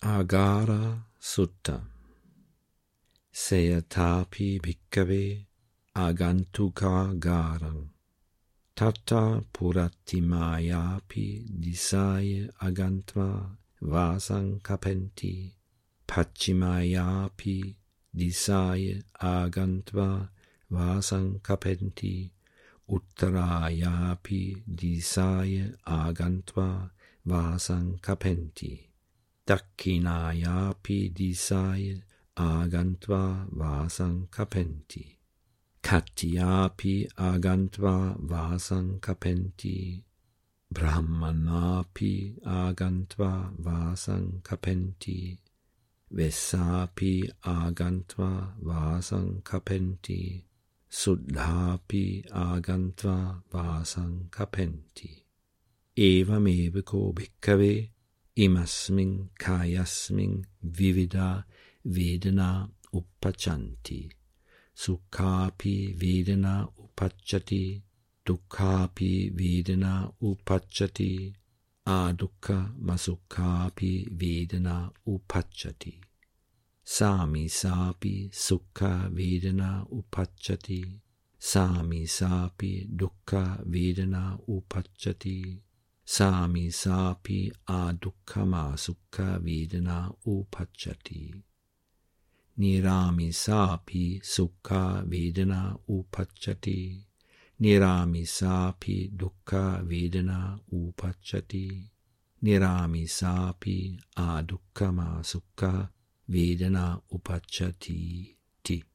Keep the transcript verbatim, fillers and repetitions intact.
Agara Sutta. Seyatapi bhikkave agantuka garang. Tata puratimayapi disaya agantva vasang kapenti. Pachimayapi disaya agantva vasang kapenti. Uttarayapi disaya agantva vasang kapenti. Dakinayapi disaya agantva vasang kapenti. Katyapi agantva vasang kapenti. Brahmanapi agantva vasang kapenti. Vesapi agantva vasang kapenti. Suddhapi agantva vasang kapenti. Evameva ko bhikkave imasmin kayasmin vivida vedana uppachanti. Sukhapi vedana uppachati. Dukhapi vedana uppachati. Adukha masukhapi vedana uppachati. Sami sapi sukha vedana uppachati. Sami sapi dukkha vedana uppachati. Sami sapi adukkama sukha vedana uppachati. Nirami sapi sukha vedana uppachati. Nirami sapi dukkha vedana uppachati. Nirami sapi adukkama sukha vedana uppachati.